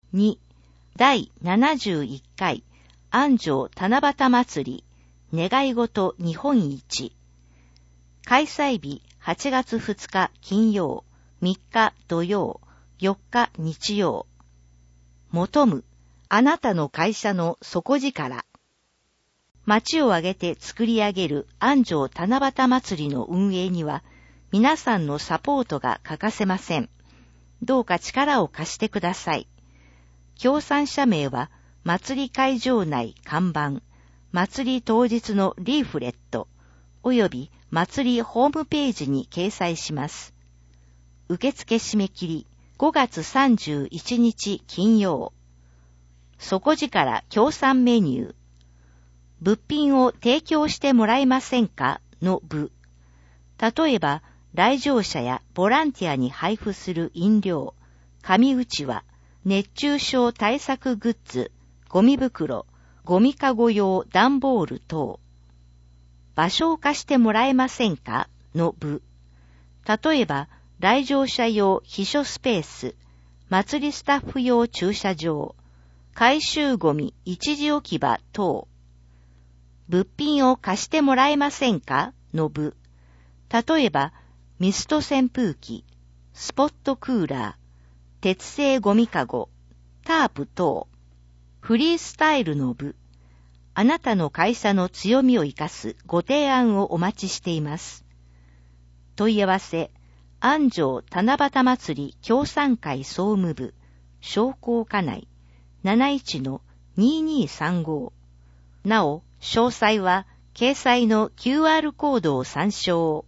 2、第71回安城七夕祭り願い事日本一。開催日8月2日金曜、3日土曜、4日日曜。求む、あなたの会社の底力。町を挙げて作り上げる安城七夕祭りの運営には、皆さんのサポートが欠かせません。どうか力を貸してください。協賛者名は、祭り会場内看板、祭り当日のリーフレット、および祭りホームページに掲載します。受付締め切り5月31日金曜。底力協賛メニュー。物品を提供してもらえませんかの部。例えば、来場者やボランティアに配布する飲料、紙うちわ、熱中症対策グッズ、ゴミ袋、ゴミかご用段ボール等。場所を貸してもらえませんかの部。例えば、来場者用秘書スペース、祭りスタッフ用駐車場、回収ゴミ一時置き場等。物品を貸してもらえませんかの部。例えば、ミスト扇風機、スポットクーラー、鉄製ゴミかご、タープ等。フリースタイルの部。あなたの会社の強みを生かすご提案をお待ちしています。問い合わせ、安城七夕祭り協賛会総務部、商工課内、71-2235。なお、詳細は、掲載の QR コードを参照。